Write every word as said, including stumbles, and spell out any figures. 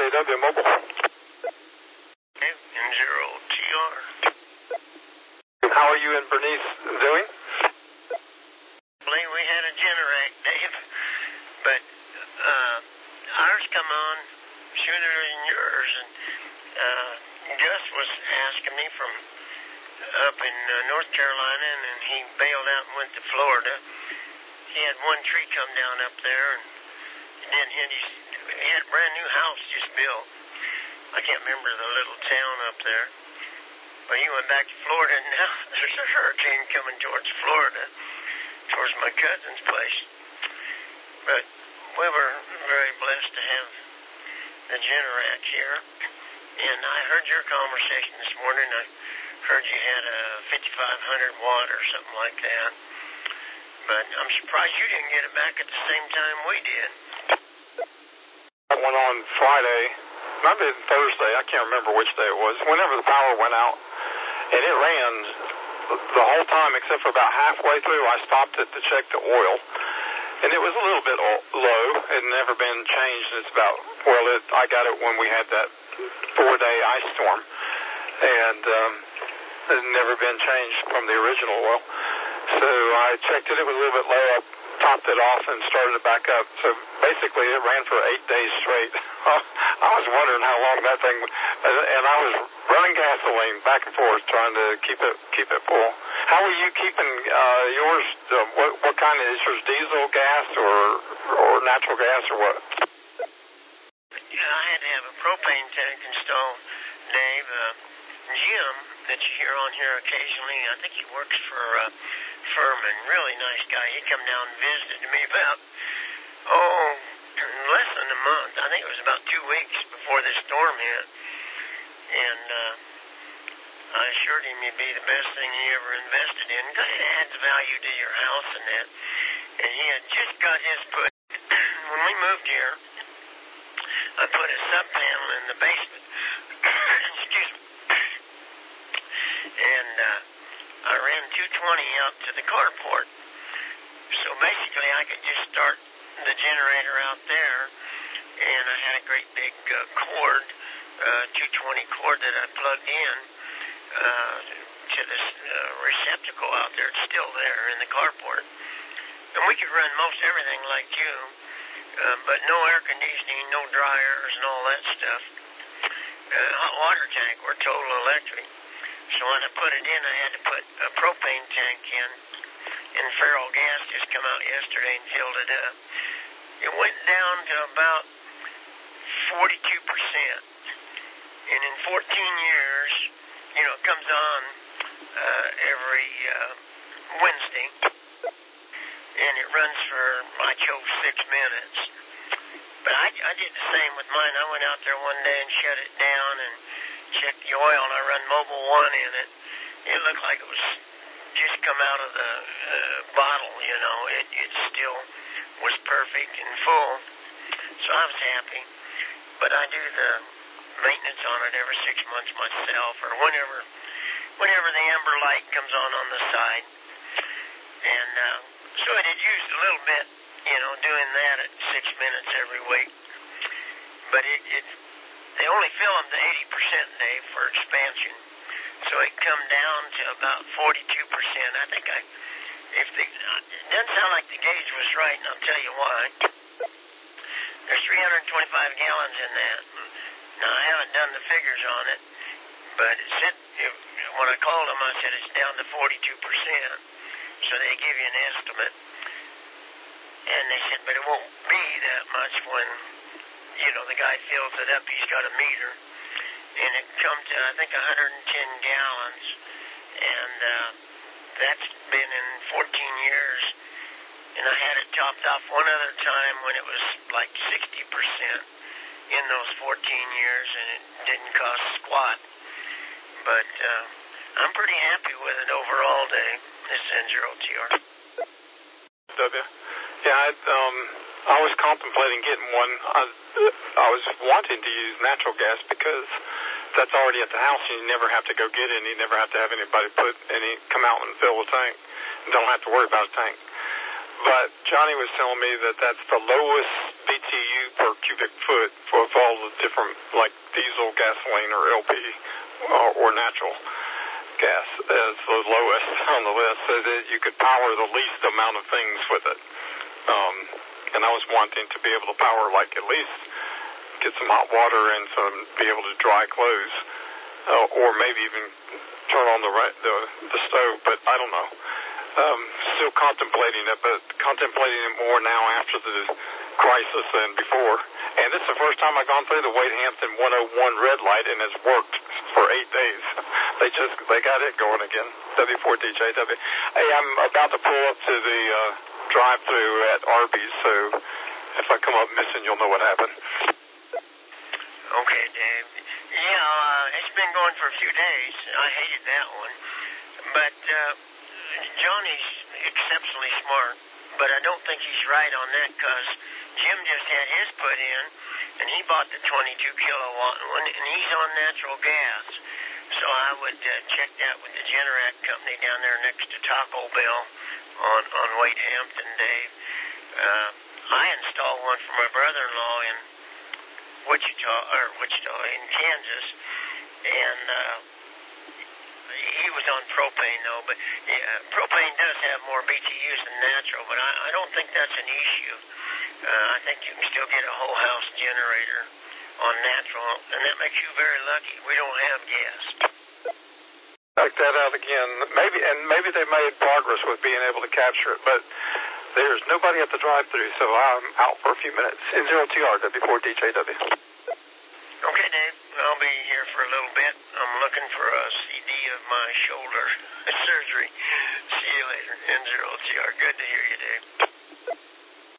A W Mobile. N zero T R. How are you and Bernice doing? We had a Generac, Dave, but uh, ours come on sooner than yours, and uh, Gus was asking me from up in uh, North Carolina, and, and he bailed out and went to Florida. He had one tree come down up there, and then hit his, he had a brand new house just built. I can't remember the little town up there, but he went back to Florida, and now there's a hurricane coming towards Florida, towards my cousin's place. But we were very blessed to have the Generac here, and I heard your conversation this morning. I heard you had a fifty-five hundred watt or something like that, but I'm surprised you didn't get it back at the same time we did. That went on Friday, might have been Thursday, I can't remember which day it was, whenever the power went out, and it ran the whole time except for about halfway through. I stopped it to check the oil, and it was a little bit low. It had never been changed. It's about, well, it, I got it when we had that four-day ice storm, and um, it had never been changed from the original oil. So I checked it. It was a little bit low. I topped it off and started it back up. So basically it ran for eight days straight. I was wondering how long that thing, and I was running gasoline back and forth trying to keep it keep it full. How are you keeping uh, yours? Uh, what what kind of is yours? Diesel, gas, or or natural gas, or what? Yeah, I had to have a propane tank installed, Dave. Uh, Jim, that you hear on here occasionally, I think he works for uh, Furman. Really nice guy. He come down and visited me about oh. less than a month. I think it was about two weeks before this storm hit. And uh, I assured him it'd be the best thing he ever invested in because it adds value to your house and that. And he had just got his put. When we moved here, I put a sub panel in the basement. Excuse me. And uh, I ran two twenty out to the carport. So basically I could just start the generator out there, and I had a great big uh, cord, uh, two twenty cord that I plugged in uh, to this uh, receptacle out there. It's still there in the carport, and we could run most everything like you, uh, but no air conditioning, no dryers, and all that stuff. Uh, hot water tank, we're total electric. So when I put it in, I had to put a propane tank in. And Feral Gas just come out yesterday and filled it up. It went down to about forty-two percent. And in fourteen years, you know, it comes on uh, every uh, Wednesday. And it runs for, I chose six minutes. But I, I did the same with mine. I went out there one day and shut it down and checked the oil, and I run Mobil one in it. It looked like it was just come out of the uh, bottle, you know. It, it still was perfect and full, so I was happy. But I do the maintenance on it every six months myself, or whenever whenever the amber light comes on on the side. And uh, so I did use a little bit, you know, doing that at six minutes every week. But it, it they only fill them to eighty percent, Dave, for expansion. So it come down to about forty-two percent. I think I, if the, it doesn't sound like the gauge was right, and I'll tell you why. There's three hundred twenty-five gallons in that. Now, I haven't done the figures on it, but it said, if, when I called them, I said it's down to forty-two percent. So they give you an estimate. And they said, but it won't be that much when, you know, the guy fills it up. He's got a meter. And it come to, I think, one hundred ten gallons, and uh, that's been in fourteen years, and I had it topped off one other time when it was like sixty percent in those fourteen years, and it didn't cost squat, but uh, I'm pretty happy with it overall, Dave, this N zero T R. W. Yeah, I, um, I was contemplating getting one. I, I was wanting to use natural gas because that's already at the house, and you never have to go get it, and you never have to have anybody put any come out and fill a tank. You don't have to worry about a tank. But Johnny was telling me that that's the lowest B T U per cubic foot for all the different, like diesel, gasoline, or L P, or, or natural gas as the lowest on the list, so that you could power the least amount of things with it. Um, and I was wanting to be able to power, like, at least get some hot water and some, be able to dry clothes, uh, or maybe even turn on the, the the stove, but I don't know. Um, still contemplating it, but contemplating it more now after the crisis than before. And this is the first time I've gone through the Wade Hampton one oh one red light, and it's worked for eight days. They just, they got it going again. W four D J W. Hey, I'm about to pull up to the uh, drive-thru at Arby's, so if I come up missing, you'll know what happened. Okay, Dave. Yeah, uh, it's been going for a few days. I hated that one. But uh, Johnny's exceptionally smart, but I don't think he's right on that, because Jim just had his put in, and he bought the twenty-two kilowatt one, and he's on natural gas. So I would uh, check that with the Generac company down there next to Taco Bell on, on Wade Hampton, Dave. Uh, I installed one for my brother-in-law in Wichita, or Wichita, in Kansas, and uh, he was on propane, though, but yeah, propane does have more B T Us than natural, but I, I don't think that's an issue. Uh, I think you can still get a whole house generator on natural, and that makes you very lucky. We don't have gas. Check that out again. Maybe, and maybe they made progress with being able to capture it, but there's nobody at the drive-thru, so I'm out for a few minutes. N zero T R W four D J W. Okay, Dave. I'll be here for a little bit. I'm looking for a C D of my shoulder surgery. See you later. N zero T R. Good to hear you, Dave.